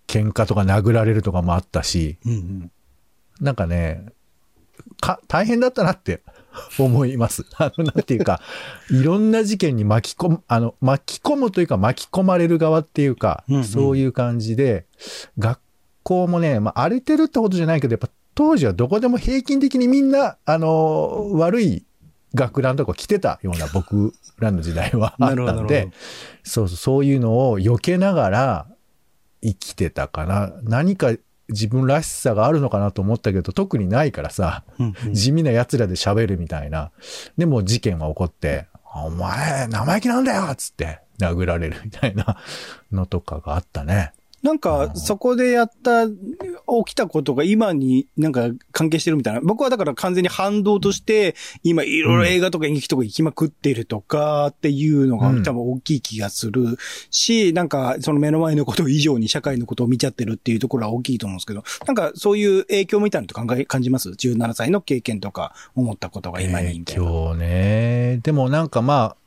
喧嘩とか殴られるとかもあったし、 うんうん、 なんかね、大変だったなって思います。なんていうか、いろんな事件に巻き込むというか巻き込まれる側っていうか、うんうん、そういう感じで、学校もね、荒れてるってことじゃないけど、やっぱ当時はどこでも平均的にみんな、悪い学ランとか着てたような僕らの時代はあったんで、そういうのを避けながら生きてたかな。何か自分らしさがあるのかなと思ったけど、特にないからさ、うんうん、地味な奴らで喋るみたいな。でも事件は起こって、お前、生意気なんだよつって殴られるみたいなのとかがあったね。 なんか、そこで起きたことが今になんか関係してるみたいな。僕はだから完全に反動として、今いろいろ映画とか演劇とか行きまくってるとかっていうのが多分大きい気がするし、なんかその目の前のこと以上に社会のことを見ちゃってるっていうところは大きいと思うんですけど、なんかそういう影響みたいなのと感じます ?17 歳の経験とか思ったことが今にみたいな。 影響ね。でもなんか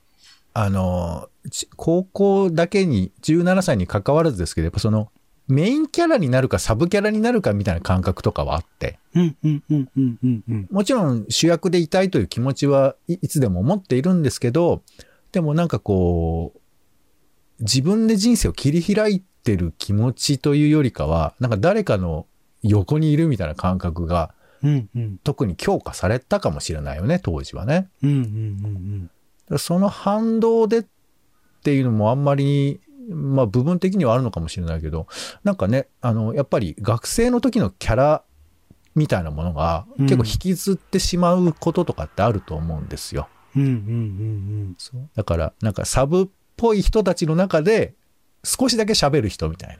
高校だけに17歳に関わらずですけど、やっぱそのメインキャラになるかサブキャラになるかみたいな感覚とかはあって。もちろん主役でいたいという気持ちはいつでも持っているんですけど、でもなんかこう、自分で人生を切り開いてる気持ちというよりかは、なんか誰かの横にいるみたいな感覚が、特に強化されたかもしれないよね、当時はね。その反動でっていうのもあんまり、部分的にはあるのかもしれないけど、なんかね、やっぱり学生の時のキャラみたいなものが結構引きずってしまうこととかってあると思うんですよ。だから、なんかサブっぽい人たちの中で少しだけ喋る人みたいな。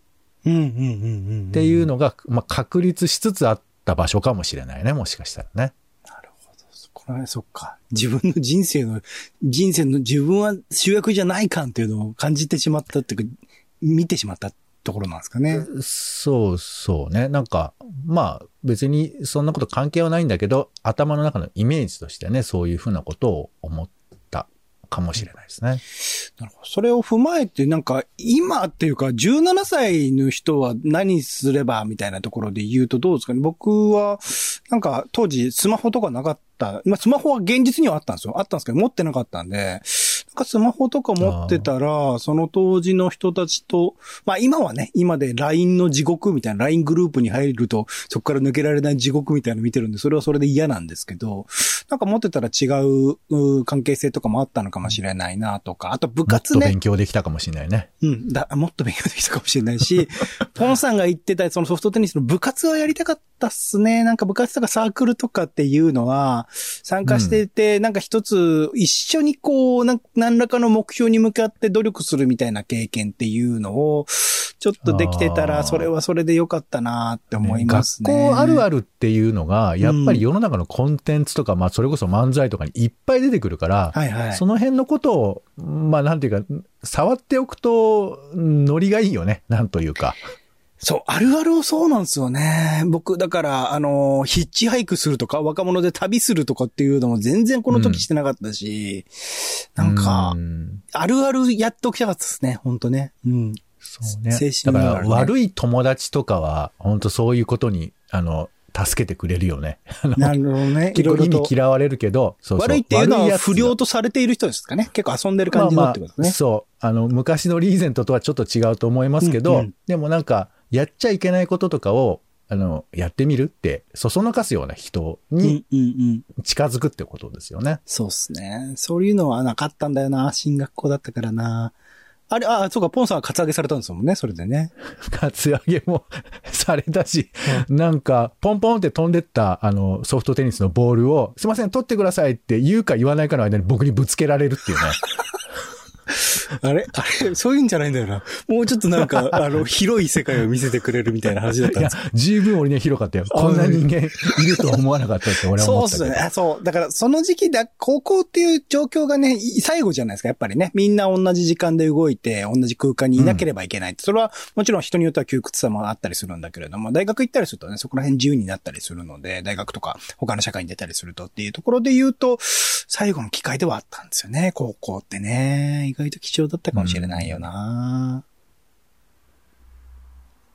っていうのが、確立しつつあった場所かもしれないね、もしかしたらね。 そっか。自分の人生の自分は主役じゃない感っていうのを感じてしまったっていうか、見てしまったところなんですかね。 そうね。なんか、別にそんなこと関係はないんだけど、頭の中のイメージとしてね、そういうふうなことを思ったかもしれないですね。 なるほど。それを踏まえて、なんか、今っていうか、17歳の人は何すればみたいなところで言うとどうですかね。僕は、なんか、当時、スマホとかなかった。スマホは現実にはあったんですよ。あったんですけど、持ってなかったんで、なんかスマホとか持ってたら、その当時の人たちと、今はね、今で LINE の地獄みたいな、LINE グループに入ると、そこから抜けられない地獄みたいなの見てるんで、それはそれで嫌なんですけど、なんか持ってたら違う関係性とかもあったのかもしれないなとか、あと部活ね。 もっと勉強できたかもしれないね。 もっと勉強できたかもしれないし、ポンさんが言ってたそのソフトテニスの部活はやりたかったっすね。なんか部活とかサークルとかっていうのは参加していて、なんか一つ一緒にこう何らかの目標に向かって努力するみたいな経験っていうのをちょっとできてたらそれはそれでよかったなって思いますね。 学校あるあるっていうのがやっぱり世の中のコンテンツとか、それこそ漫才とかにいっぱい出てくるから、その辺のことをなんていうか触っておくとノリがいいよね。なんというか。 そう、あるあるそうなんですよね。僕、だから、ヒッチハイクするとか、若者で旅するとかっていうのも全然この時してなかったし、なんか、あるあるやっときたかったですね、ほんとね。 そうね。だから悪い友達とかは、本当そういうことに、助けてくれるよね。 なるほどね。 結構意味嫌われるけど、 悪いっていうのは不良とされている人ですかね。結構遊んでる感じのってことですね。 そう。昔のリーゼントとはちょっと違うと思いますけど、でもなんか、やっちゃいけないこととかを、やってみるって、そそのかすような人に近づくってことですよね。 そうですね。そういうのはなかったんだよな。進学校だったからな。そうか、ポンさんはカツアゲされたんですもんね、それでね。 カツアゲもされたし、なんか、ポンポンって飛んでった、ソフトテニスのボールを、すいません、取ってくださいって言うか言わないかの間に僕にぶつけられるっていうね。 あれそういうんじゃないんだよな。もうちょっとなんか、広い世界を見せてくれる状態だったんです。いや、 十分俺には広かったよ。こんな人間いるとは思わなかったって俺は思ったけど。 そうですね。そう。だからその時期高校っていう状況がね、最後じゃないですか。やっぱりね。みんな同じ時間で動いて、同じ空間にいなければいけない。それはもちろん人によっては窮屈さもあったりするんだけれども、大学行ったりするとね、そこら辺自由になったりするので、大学とか他の社会に出たりするとっていうところで言うと、最後の機会ではあったんですよね。高校ってね。意外と貴重だったかもしれないよな。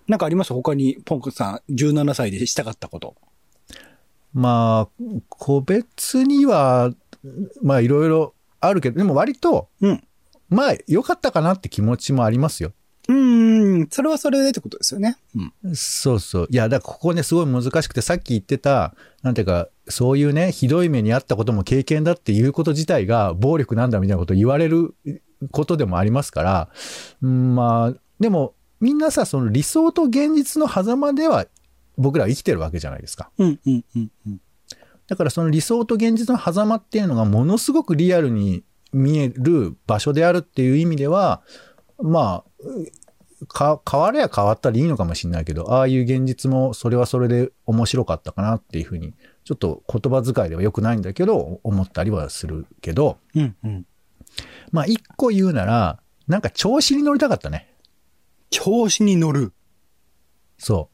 なんかあります他に、ポンコさん、17歳でしたかったこと。 まあ、個別には、まあいろいろあるけど、でも割と、まあ良かったかなって気持ちもありますよ。 それはそれでってことですよね。 そうそう。いや、だからここね、すごい難しくて、さっき言ってた、なんていうか、そういうね、ひどい目にあったことも経験だっていうこと自体が暴力なんだみたいなことを言われることでもありますから、まあ、でも、みんなさ、その理想と現実の狭間では、僕らは生きてるわけじゃないですか。だからその理想と現実の狭間っていうのがものすごくリアルに見える場所であるっていう意味では、まあ、変われば変わったらいいのかもしれないけど、ああいう現実もそれはそれで面白かったかなっていうふうに、ちょっと言葉遣いでは良くないんだけど、思ったりはするけど、まあ一個言うなら、なんか調子に乗りたかったね。 調子に乗る。 そう。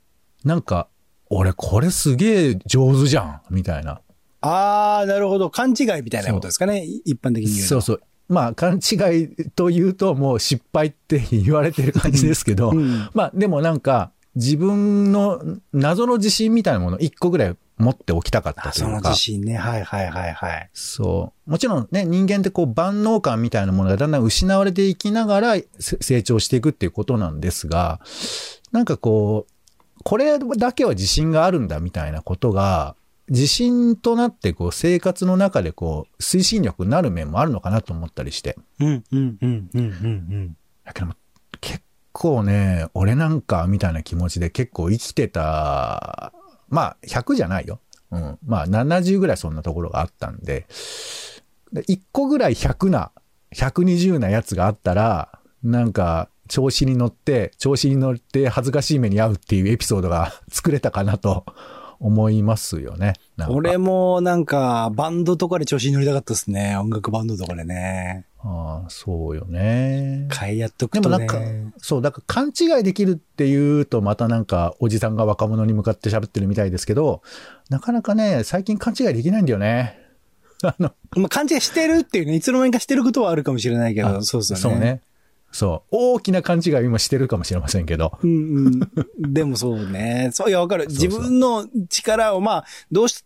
なんか、俺これすげえ上手じゃんみたいな。 なるほど。勘違いみたいなことですかね。一般的に言うと。 そうそう。まあ、勘違いというともう失敗って言われてる感じですけど、まあ、でもなんか、自分の謎の自信みたいなものを一個ぐらい持っておきたかったというか。 その自信ね。はい。 そう。もちろんね、人間ってこう万能感みたいなものがだんだん失われていきながら成長していくっていうことなんですが、なんかこう、これだけは自信があるんだみたいなことが、自信となってこう生活の中でこう推進力になる面もあるのかなと思ったりして。だけど結構ね、俺なんかみたいな気持ちで結構生きてた。まあ100じゃないよ。まあ70ぐらいそんなところがあったんで、1個ぐらい100な、120なやつがあったら、なんか調子に乗って恥ずかしい目に遭うっていうエピソードが作れたかなと。思いますよね。 俺もなんかバンドとかで調子に乗りたかったですね。音楽バンドとかでね。 そうよね。 やっとくとね。 でもなんか、そう、だから勘違いできるっていうとまたなんかおじさんが若者に向かって喋ってるみたいですけど、なかなかね、最近勘違いできないんだよね。 勘違いしてるっていうね、いつの間にかしてることはあるかもしれないけど、そうですよね。 そうね。そう。大きな勘違いを今してるかもしれませんけど。 でもそうね。そういや、わかる。自分の力を、まあ、どうして、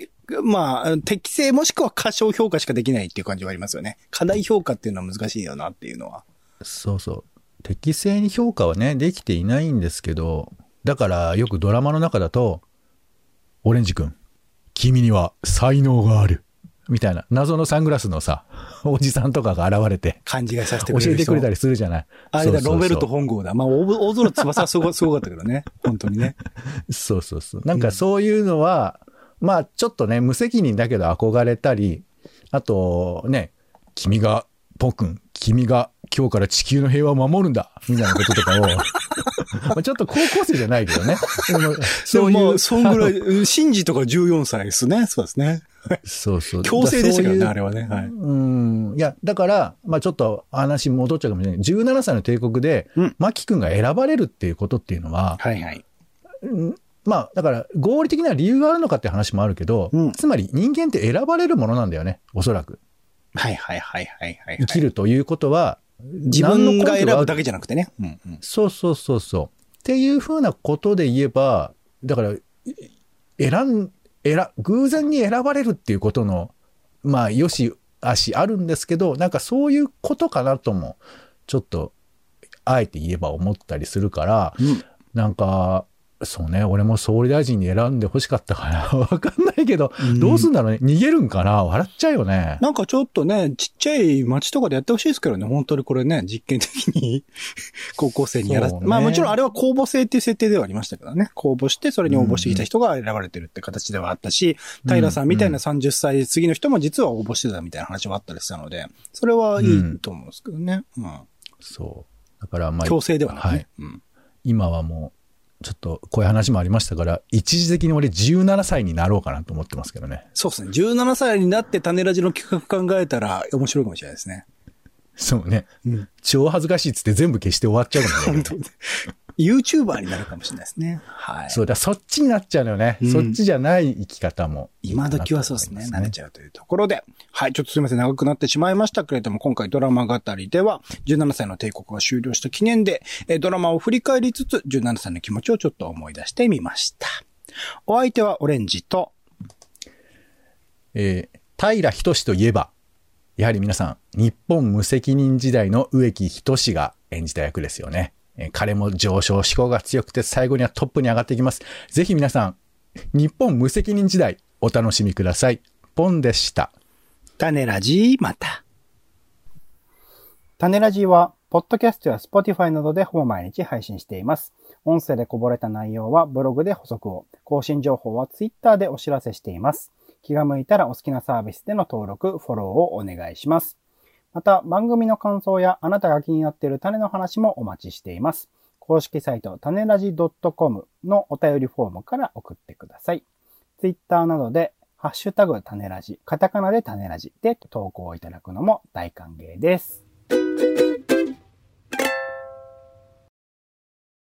まあ、適正もしくは過小評価しかできないっていう感じはありますよね。過大評価っていうのは難しいよなっていうのは。 そうそう。適正に評価はね、できていないんですけど、だからよくドラマの中だと、オレンジ君、君には才能がある。みたいな、謎のサングラスのさ、おじさんとかが現れて、 勘違いさせてくれる人。 教えてくれたりするじゃない。 あれだ、ロベルト本郷だ。まあ、大空翼はすごかったけどね。本当にね。 そう。なんかそういうのは、まあ、ちょっとね、無責任だけど憧れたり、あと、ね、君が今日から地球の平和を守るんだみたいなこととかを、まあちょっと高校生じゃないけどね。 そういう。そんぐらい、シンジとか14歳ですね。そうですね。 そう。 強制でしたけどね、あれはね。はい。 いや、だから、まあちょっと話戻っちゃうかもしれない。17歳の帝国で、マキ君が選ばれるっていうことっていうのは、まあ、だから、合理的な理由があるのかって話もあるけど、つまり人間って選ばれるものなんだよね、おそらく。生きるということは、 自分が選ぶだけじゃなくてね。 そう。っていうふうなことで言えば、だから、偶然に選ばれるっていうことの、まあ、よしあしあるんですけど、なんかそういうことかなとも、ちょっと、あえて言えば思ったりするから、なんか、そうね、俺も総理大臣に選んで欲しかったかな。わかんないけど、どうすんだろうね。逃げるんかな。笑っちゃうよね。 なんかちょっとね、ちっちゃい町とかでやってほしいですけどね。本当にこれね、実験的に高校生にやらせて。まあもちろんあれは公募制っていう設定ではありましたけどね。公募してそれに応募してきた人が選ばれてるって形ではあったし、平さんみたいな30歳過ぎの人も実は応募してたみたいな話もあったりしたので、それはいいと思うんですけどね。 そう。だからまあ。 強制ではなくね。 今はもう、ちょっとこういう話もありましたから、一時的に俺17歳になろうかなと思ってますけどね。 そうですね。17歳になって種ラジの企画考えたら面白いかもしれないですね。 そうね。超恥ずかしいっつって全部消して終わっちゃうかもね。 YouTuber になるかもしれないですね。はい。 そうだ、そっちになっちゃうのよね。そっちじゃない生き方も。 今時はそうですね。慣れちゃうというところで。はい、ちょっとすいません。長くなってしまいましたけれども、今回ドラマ語りでは、17歳の帝国が終了した記念で、ドラマを振り返りつつ、17歳の気持ちをちょっと思い出してみました。お相手はオレンジと、 平仁といえば、やはり皆さん、日本無責任時代の植木仁が演じた役ですよね。彼も上昇志向が強くて最後にはトップに上がっていきます。ぜひ皆さん、日本無責任時代お楽しみください。ポンでした。 種ラジまた。種ラジは、ポッドキャストや Spotify などでほぼ毎日配信しています。音声でこぼれた内容はブログで補足を、更新情報は Twitter でお知らせしています。気が向いたらお好きなサービスでの登録、フォローをお願いします。また、番組の感想やあなたが気になっている種の話もお待ちしています。公式サイト、種ラジ .com のお便りフォームから送ってください。Twitter などで、ハッシュタグ種ラジ、カタカナで種ラジで投稿いただくのも大歓迎です。